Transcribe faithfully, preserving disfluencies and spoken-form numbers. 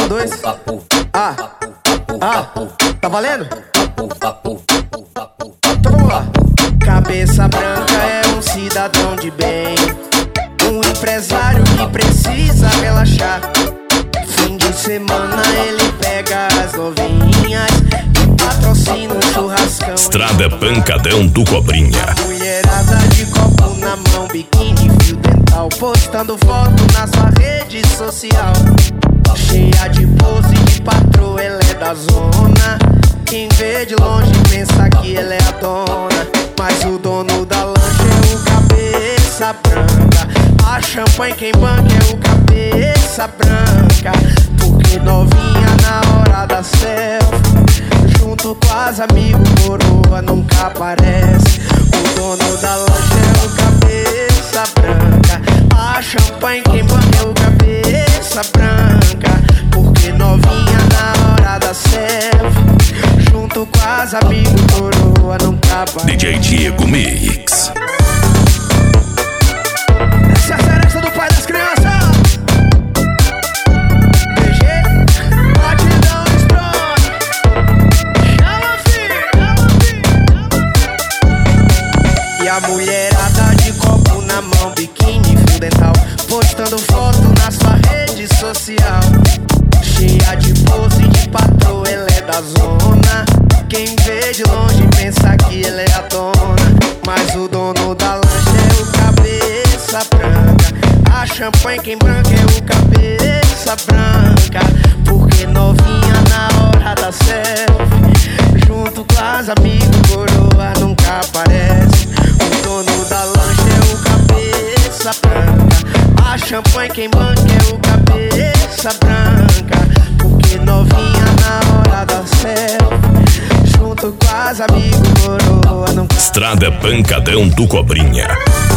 dois. Ah, ah, tá valendo? Então vamos lá. Cabeça branca é um cidadão de bem, um empresário que precisa relaxar. Fim de semana ele pega as novinhas e patrocina um churrascão. Estrada Pancadão do Cobrinha. Mulherada de copo na mão, biquíni, fio dental, postando foto na sua rede social. Cheia de pose de patroa, ela é da zona. Quem vê de longe pensa que ela é a dona, mas o dono da lancha é o cabeça branca. A champanhe quem banca é o cabeça branca. Porque novinha na hora da selfie, junto com as amigos, coroa nunca aparece. O dono da lancha é o cabeça branca. A champanhe quem banca é o cabeça branca. Porque novinha na hora da selfie, junto com as amigos, coroa nunca aparece. D J Diego Mix. Essa é a festa do pai das crianças. B G, batidão strong. Chama, filho, chama, filho. E a mulherada de copo na mão, biquíni, fio dental, postando foto na sua rede social. Cheia de pose de patroa, ela é da zona. Quem vê de longe pensa que ela é a dona, mas o dono da lancha é o cabeça branca. A champanhe quem branca é o cabeça branca. Porque novinha na hora da selfie, junto com as amigos, coroa nunca aparece. O dono da lancha é o cabeça branca. A champanhe quem banca é o cabeça branca. Porque novinha na hora da selfie, junto com as amigos, coroa nunca. Estrada Pancadão do Cobrinha.